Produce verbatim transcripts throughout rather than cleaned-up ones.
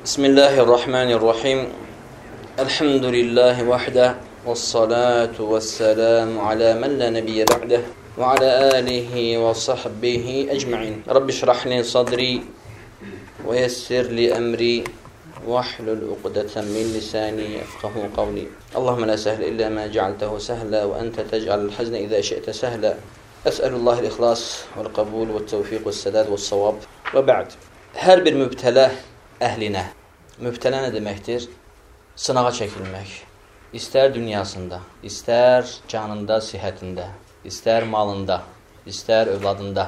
Bismillahirrahmanirrahim. Elhamdülillahi vahde. Vessalatu vesselamu ala men la nebiyye ba'deh. Ve ala alihi ve sahbihi ecma'in. Rabbi şrahli sadri ve yessirli emri vahlul uqdeten min lisani yefkahu kavli. Allahümme la sehle illa ma cealtehu sehla ve ente tec'alul hazne idha şe'te sehla. Es'elullahil ihlas vel kabul ve tevfik ve sedad ve savab ve ba'd. Her bir mübtela əhlinə. Mübtələ nə deməkdir? Sınağa çəkilmək. İstər dünyasında, istər canında, sihətində, istər malında, istər övladında,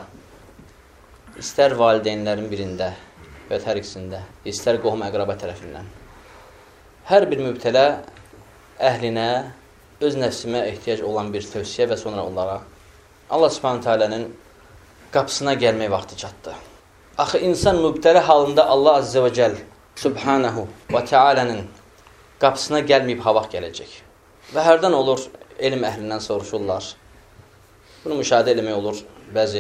istər valideynlərin birində və hər ikisində, istər qohum əqraba tərəfindən. Hər bir mübtələ əhlinə, öz nəfsimə ehtiyac olan bir tövsiyə və sonra onlara Allah Subhanahu taalanın qapısına gəlmək vaxtı çatdı. Axı insan mübtələ halında Allah Azze və Cəl Subhanahu və Teala'nın qapısına gəlməyib ha vaxt gələcək. Və hərdən olur, elm əhlindən soruşurlar. Bunu müşahidə eləmək olur bəzi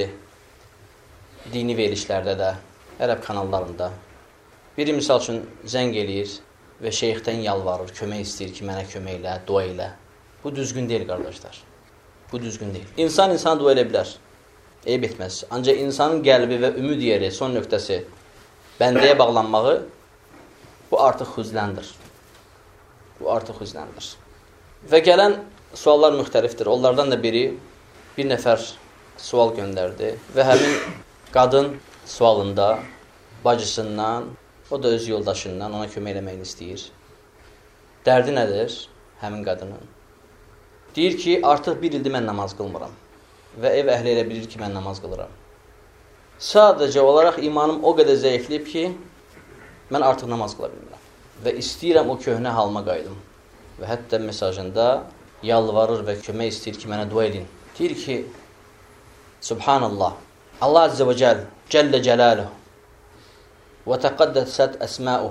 dini verilişlərdə də, ərəb kanallarında. Biri misal üçün zəng eləyir və şeyxdən yalvarır, kömək istəyir ki, mənə kömək elə, dua elə. Bu düzgün deyil, qardaşlar. Bu düzgün deyil. İnsan insana dua elə bilər. Eyb etməz. Ancaq insanın qəlbi və ümid yeri, son nöqtəsi, bəndəyə bağlanmağı, bu artıq xüzləndir. Bu artıq xüzləndir. Və gələn suallar müxtəlifdir. Onlardan da biri, bir nəfər sual göndərdi və həmin qadın sualında bacısından, o da öz yoldaşından ona kömək eləməyini istəyir. Dərdi nədir həmin qadının? Deyir ki, artıq bir ildir mən namaz qılmıram. Və ev əhli elə bilir ki, mən namaz qılıram. Sadəcə olaraq imanım o qədər zəifliyib ki, mən artıq namaz qıla bilmirəm. Və istəyirəm o köhnə halma qaydım. Və hətta mesajında yalvarır və kömək istəyir ki, mənə dua edin. Deyir ki, Subhanallah, Allah Azze və Cəl, Cəllə Cəlaluhu və təqəddəsət əsmauhu.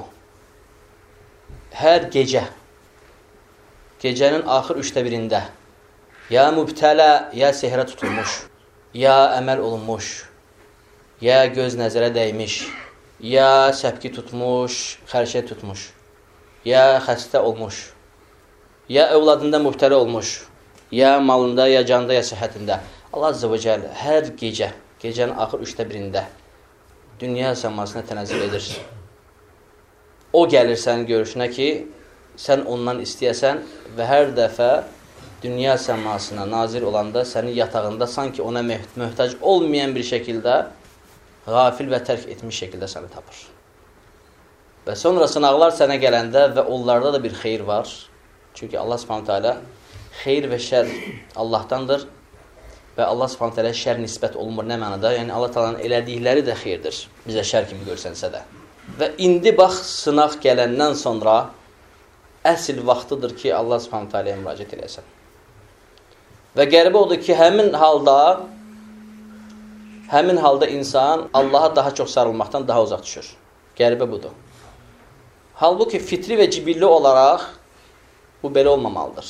Hər gecə, gecənin axır üçdə birində, ya mübtələ, ya sehrə tutulmuş, ya əməl olunmuş, ya göz nəzərə dəymiş, ya səpki tutmuş, xərşə tutmuş, ya xəstə olmuş, ya övladında mübtələ olmuş, ya malında, ya canda, ya səhətində. Allah Azze və Cəl hər gecə, gecənin axır üçdə birində dünya səmasına tənəzzül edir. O gəlir sənin görüşünə ki, sən ondan istəyəsən və hər dəfə dünya səmasına nazir olanda sənin yatağında sanki ona möhtac olmayan bir şəkildə qafil və tərk etmiş şəkildə səni tapır. Və sonra sınaqlar sənə gələndə və onlarda da bir xeyir var. Çünki Allah Subhanahu taala xeyir və şər Allahdandır və Allah Subhanahu taala şər nisbət olunmur nə mənada? Yəni Allah Taala'nın elədikləri də xeyirdir. Bizə şər kimi görsənsə də. Və indi bax sınaq gələndən sonra əsl vaxtıdır ki, Allah Subhanahu taala'ya müraciət edəsən. Və qəribə odur ki, həmin halda həmin halda insan Allaha daha çox sarılmaqdan daha uzaq düşür. Qəribə budur. Halbuki fitri və cibilli olaraq bu belə olmamalıdır.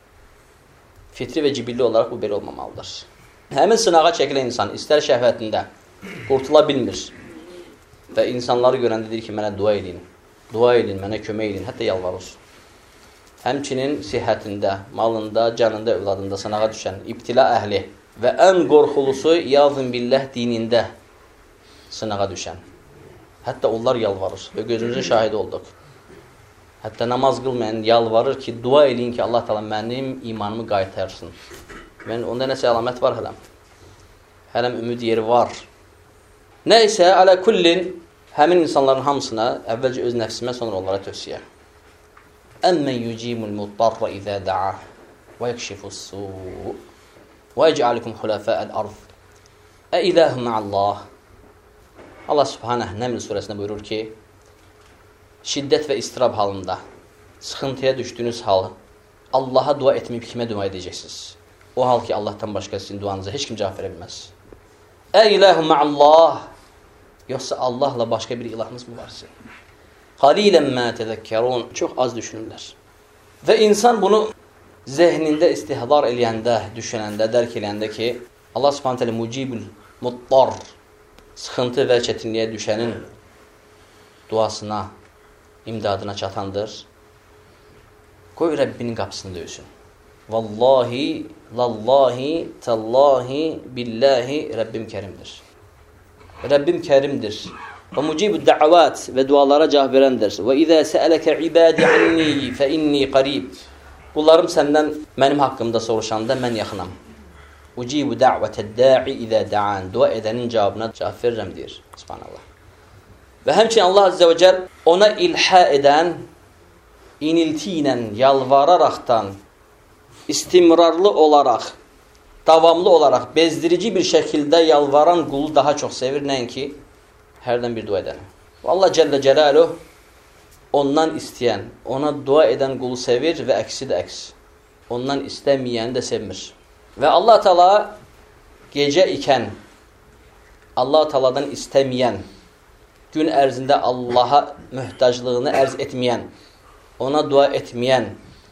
Fitri və cibilli olaraq bu belə olmamalıdır. Həmin sınağa çəkilən insan istər şəhvətində qurtula bilmir və insanları görəndə deyir ki, mənə dua edin, dua edin, mənə kömək edin, hətta yalvarır. Həmçinin sihətində, malında, canında, övladında sınağa düşən ibtila əhli və ən qorxulusu yazın billah dinində sınağa düşən. Hətta onlar yalvarır və gözümüzün şahidi olduq. Hətta namaz qılmayan yalvarır ki, dua edin ki, Allah Taala mənim imanımı qaytarsın. Və onda nəsə əlamət var hələm. Hələm ümid yeri var. Nə isə alə kullin həmin insanların hamısına əvvəlcə öz nəfsimə, sonra onlara tövsiyə. Əmmən yucimul muddarra izə da'ah və yəkşifus su' və yəc'alukum xulafa'əl arz. Ə iləhu ma'allah. Allah Subhanahu Nəml surəsində buyurur ki, şiddət və istirab halında, sıxıntıya düşdüyünüz hal, Allaha dua etməyib kimə dua edəcəksiniz? O hal ki, Allahdan başqa sizin duanıza heç kim cavab verə bilməz. Ə iləhu ma'allah. Yoxsa Allahla başqa bir ilahınız mı var sizin? Qalilən mə təzəkkərun. Çox az düşünürlər. Və insan bunu zehnində istihdar eləyəndə, düşünəndə, dərk eləyəndə ki, Allah Subhanahu taala mucibul muttar, sıxıntı və çətinliyə düşənin duasına imdadına çatandır. Qoy Rəbbinin qapısını döysün. Vallahi, lallahi, tallahi, billahi, Rəbbim kərimdir. Rəbbim kərimdir. Və mucibud da'avat və dualara cavab verəndir. Və izə səələkə ibadi anni fə inni qarib. Qullarım səndən mənim haqqımda soruşanda mən yaxınam. Ucibu da'vatəd da'i izə da'an. Dua edənin cavabına cavab verirəm deyir. Subhanallah. Və həmçinin Allah Azze və Cəl ona ilhə edən, inilti ilə, yalvararaqdan, istimrarlı olaraq, davamlı olaraq, bezdirici bir şəkildə yalvaran qulu daha çox sevir, nəinki hərdən bir dua edən. Allah Cəllə Cəlaluhu ondan istəyən, ona dua edən qulu sevir və əksi də əks. Ondan istəməyəni də sevmir. Və Allah Teala gecə ikən Allah Teala'dan istəməyən, gün ərzində Allaha möhtaclığını ərz etməyən, ona dua etməyən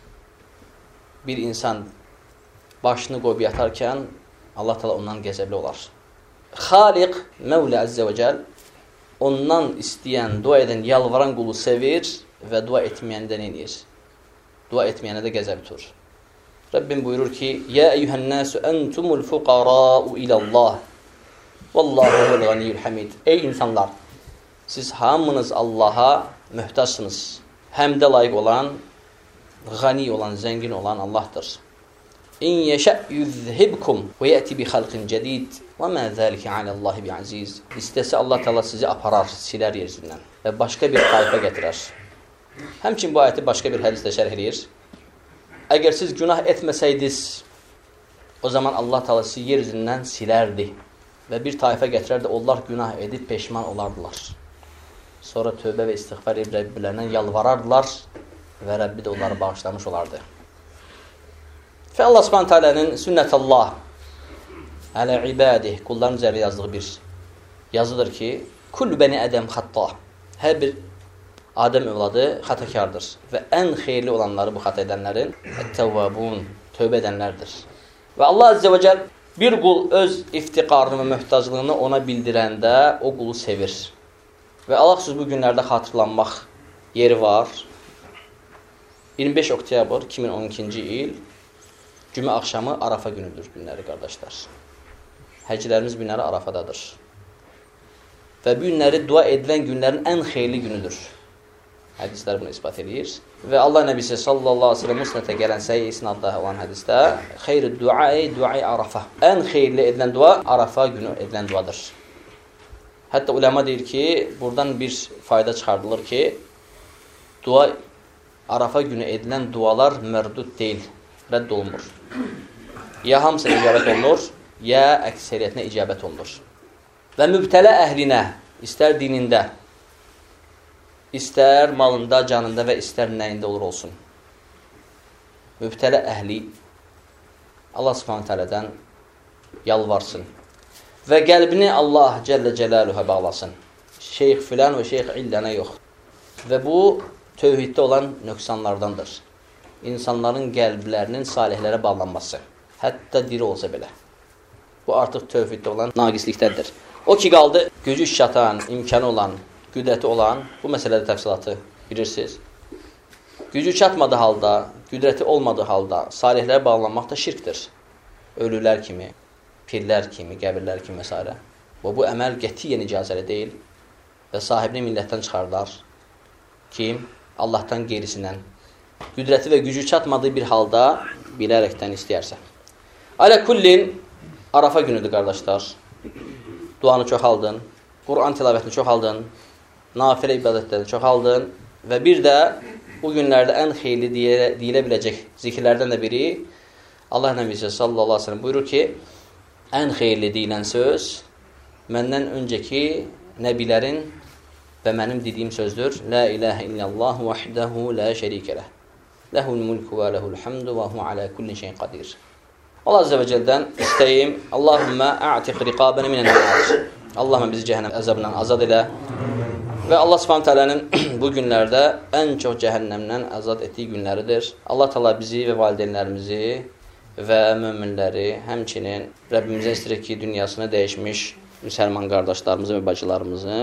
bir insan başını qoyub yatarkən Allah Teala ondan qəzəbli olar. Xaliq, Mevla Azze və Cəl ondan istəyən, dua edən, yalvaran qulu sevir və dua etməyəni də neyir? Dua etməyənə də qəzəb tutur. Rəbbim buyurur ki: "Ya eyyuhən-nasu entumul fuqara'u ilallah. Vallahu huvel-ganiyyul hamid." Ey insanlar, siz hamınız Allaha möhtaçsınız. Həmdə layiq olan, qani olan, zəngin olan Allahdır. İn yeşə yuzhibkum və yəti bi xalqin cədid və mə zəlikə aləllahi bi aziz. İstəsə Allah Teala sizi aparar, silər yerzindən və başqa bir tayfa gətirər. Həmçin bu ayəti başqa bir hədisdə şərh edir. Əgər siz günah etməsəydiniz, o zaman Allah Teala sizi yerzindən silərdi və bir tayfa gətirərdi, onlar günah edib peşman olardılar. Sonra tövbə və istiğfar edib Rəbbilərindən yalvarardılar və Rəbbi də onları bağışlamış olardı. Və Allah Subhanahu Taala'nın sünnətəllah ələ ibadih, qulların üzərində yazdığı bir yazıdır ki, kullu bəni ədəm xatta. Hər bir Adəm övladı xatakardır və ən xeyirli olanları bu xata edənlərin ət-təvvabun, tövbə edənlərdir. Və Allah Azze və Cəl bir qul öz iftiqarını və möhtaclığını ona bildirəndə o qulu sevir. Və alaxsız bu günlərdə xatırlanmaq yeri var. iyirmi beş oktyabr iki min on ikinci il Cümə axşamı Arafa günüdür günləri, qardaşlar. Həclərimiz günləri Arafadadır. Və bu günləri dua edilən günlərin ən xeyirli günüdür. Hədislər bunu ispat edir. Və Allah Nəbisi sallallahu aleyhi ve sellem musnətə gələn səyi isnadda olan hədisdə xeyri duai duai Arafa. Ən xeyirli edilən dua Arafa günü edilən duadır. Hətta ulema deyir ki, buradan bir fayda çıxardılır ki, dua Arafa günü edilən dualar mərdud deyil, rədd olunur. Ya hamısına icabət olunur, ya əksəriyyətinə icabət olunur. Və mübtələ əhlinə, istər dinində, istər malında, canında və istər nəyində olur olsun. Mübtələ əhli Allah Subhanahu Taala'dan yalvarsın və qəlbini Allah Cəllə Cəlaluhu bağlasın. Şeyx filan və şeyx illənə yox. Və bu tövhiddə olan nöqsanlardandır. İnsanların qəlblərinin salihlərə bağlanması, hətta diri olsa belə. Bu artıq tövhiddə olan naqislikdədir. O ki qaldı, gücü çatan, imkanı olan, qüdrəti olan, bu məsələdə təfsilatı bilirsiniz. Gücü çatmadığı halda, qüdrəti olmadığı halda salihlərə bağlanmaq da şirkdir. Ölülər kimi, pirlər kimi, qəbirlər kimi və s. Və bu əməl qətiyyən icazəli deyil və sahibini millətdən çıxarlar. Kim? Allahdan qeyrisindən. Qüdrəti və gücü çatmadığı bir halda bilərəkdən istəyərsə. Alə kullin, Arafa günüdür, qardaşlar. Duanı çoxaldın, Quran tilavətini çoxaldın, nafilə ibadətlərini çoxaldın və bir də bu günlərdə ən xeyirli deyilə biləcək zikirlərdən də biri Allah Nəbisi sallallahu aleyhi ve sellem buyurur ki, ən xeyirli deyilən söz məndən öncəki nəbilərin və mənim dediyim sözdür. La ilahə illallah vəhdəhu la şərikə ləh. Ləhul mulku və ləhul hamdu və hu alə kulli şeyin qadir. Allah Azze və Cəldən istəyim, Allahümmə a'tiq riqabəni minən-nar. Allahümə bizi cəhənnəm əzabından azad elə. Və Allah Subhanahu Taala'nın bu günlərdə ən çox cəhənnəmdən azad etdiyi günləridir. Allah Taala bizi və valideynlərimizi və möminləri, həmçinin Rəbbimizə istəyir ki, dünyasını dəyişmiş müsəlman qardaşlarımızı və bacılarımızı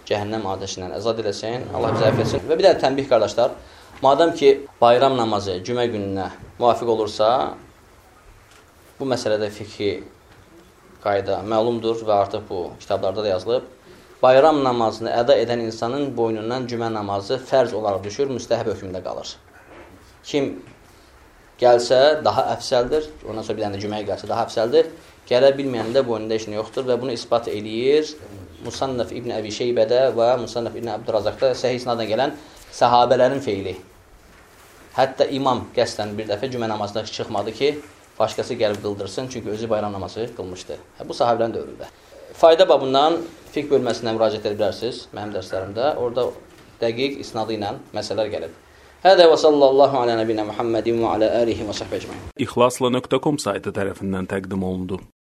cəhənnəm atəşindən əzad eləsin, Allah bizə əfv etsin. Və bir də tənbih qardaşlar, madam ki, bayram namazı cümə gününə müvafiq olursa, bu məsələdə fiqhi qayda məlumdur və artıq bu kitablarda da yazılıb. Bayram namazını əda edən insanın boynundan cümə namazı fərz olaraq düşür, müstəhəb hökmündə qalır. Kim gəlsə daha əfsəldir, ondan sonra bir dənə cüməyə gəlsə daha əfsəldir. Gələ bilməyəndə boynunda işin yoxdur və bunu isbat eləyir Musannaf İbn Əbi Şeybədə və Musannaf İbn Əbdürazaqda səhih isnadla gələn səhabələrin feili. Hətta imam qəsdən bir dəfə cümə namazına çıxmadı ki, başqası gəlib qıldırsın, çünki özü bayram namazı qılmışdı. Bu sahabələrin dövründə. Fayda babından fiqh bölməsinə müraciət edə bilərsiniz mənim dərslərimdə. Orada dəqiq isnadı ilə məsələlər gəlib. Hədə və sallallahu alə nəbinə Muhammedin və alə əlihi və səhbə əcməin. İxlasla nöqtə com saytı tərəfindən təqdim olundu.